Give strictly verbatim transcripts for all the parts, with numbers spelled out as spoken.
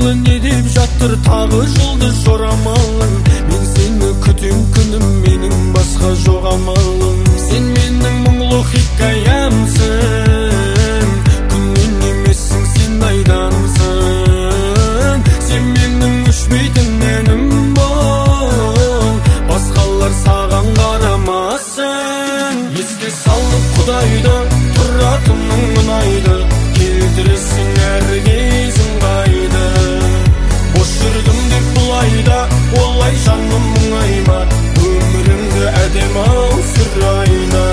жайлы не деп жатыр тағы жұлдыз жорамалың. Мен сені күтем күнім, менің басқа жоқ амалым. Сен менің мұңлы хикаямсың, күннен емессің, сен айдансың. Сен менің өшпейтін әнім бол, басқалар саған қарамасын. Еске салып Құдайды, тұратының ұнайды, келтіресің әр кезің қайды. Бос жүрдім деп бұлайда, олай жаным мұңайма, өміріңді әдем-ау сұрайна.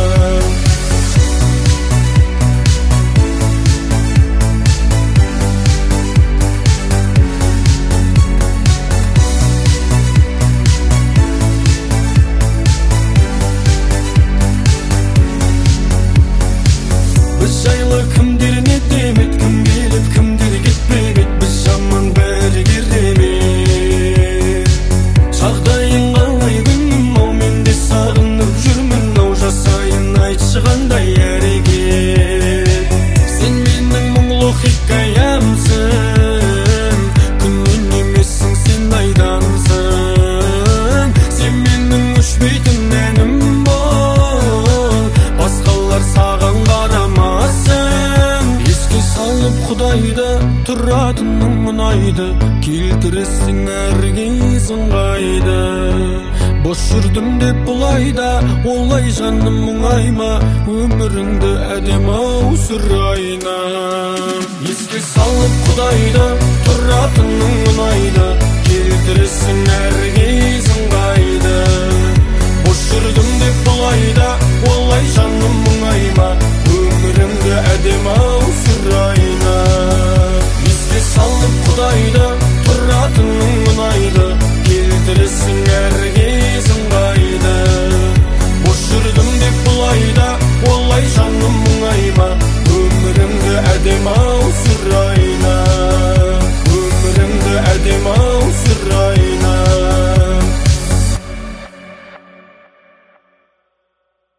Біз жайлы кімдер не демет, кім келіп кімдер кетпеп ет, біз жаман бәрі керемет. Жағдайың қалай күнім, ау мен де сағынып жүрмін, ау жасайын айтшы қандай әрекет. Сен менің мұңлы хикаямсың, күннен емессің, сен айдансың. Сен менің өшпейтін әнім бол, басқалар саған қарамасын. Еске салып Құдайды, тұратының ұнайды, келтіресің әр кезің қайды. Бос жүрдім деп бұлайда, олай жаным мұңайма, өміріңді әдем-ау сұрайна. Еске салып Құдайды, тұратының ұнайды, келтіресің әр кезің